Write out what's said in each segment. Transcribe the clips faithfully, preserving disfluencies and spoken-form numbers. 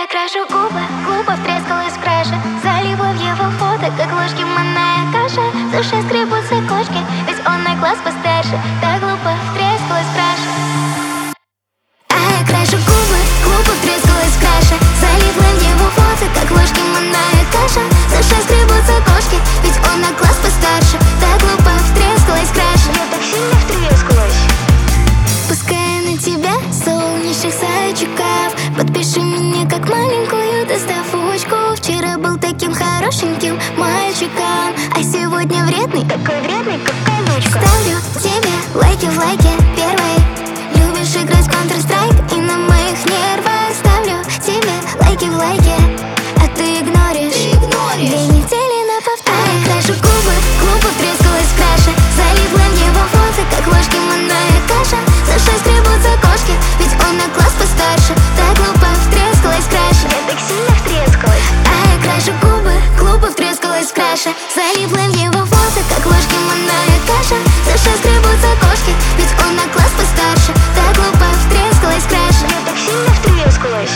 крашу губы, глупо втрескалась в краше. Залила в его фото, как ложки манная каша. В душе скребутся кошки, ведь он на класс постарше. Так глупо втрескалась в краше. А я крашу губы, глупо втрескалась в краше. Залила в его фото, как ложки манная каша. В душе скребутся кошки, ведь он на класс постарше. Так глупо втрескалась в краше. Я так сильно втрескалась. Пускай на тебя солнечных зайчиков. Подпиши меня как маленькую доставочку. Вчера был таким хорошеньким мальчиком, а сегодня вредный. Такой вредный, как колючка. Ставлю тебе лайки в лайке первой. Любишь играть в Counter-Strike и на моих нервах. Ставлю тебе лайки в лайке, а ты игноришь, Ты игноришь. Две недели на повтор. А я крашу губы, глупо втрескалась в краше. Залипла в него фото, как ложки манная каша. За шесть скребутся кошки, ведь он на класс постарше. Так глупо втрескалась в краше. Я так сильно втрескалась. А я крашу губы, глупо втрескалась в краше. Залипла в него фото, как ложки манная каша. За шесть скребутся кошки, ведь он на класс постарше. Так глупо втрескалась в краше. Я так сильно втрескалась.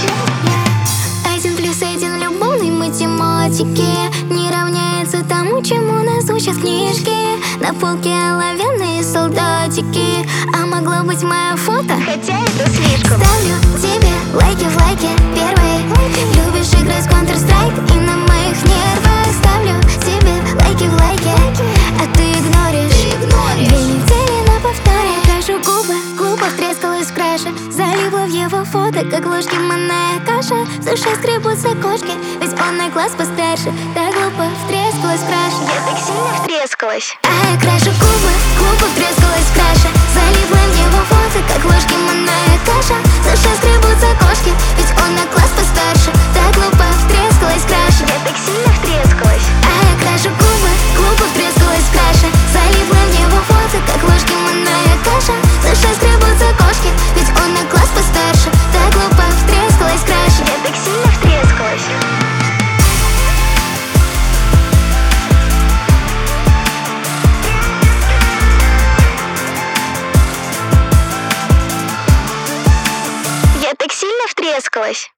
Один плюс один в любовной математике не равняется тому, чему нас учат книжки. На полке оловянные солдатики, а могло быть мое фото. Хотя это слишком. Ставлю тебе лайки в лайке первой. Любишь играть в Counter-Strike и на моих нервах. Ставлю тебе лайки в лайке, а ты игноришь, Ты игноришь. Две недели на повторе. Крашу губы, глупо втрескалась в краше. Залипла в его фото, как ложки манная каша. В душе скребутся кошки, ведь он на класс постарше. Так глупо втрескалась в краше. Я так сильно втрескалась. А я крашу губы, глупо втрескалась в краше. Залипла в него фото, как ложки манная каша. В душе скребутся кошки, ведь он на класс постарше. Так глупо втрескалась в краше. Я так сильно втрескалась. А я крашу губы, глупо втрескалась в краше. Залипла в него фото, как ложки манная каша. В душе скребутся кошки, ведь он на класс постарше. Так глупо втрескалась в краше. Я так сильно втрескалась. Я так сильно втрескалась.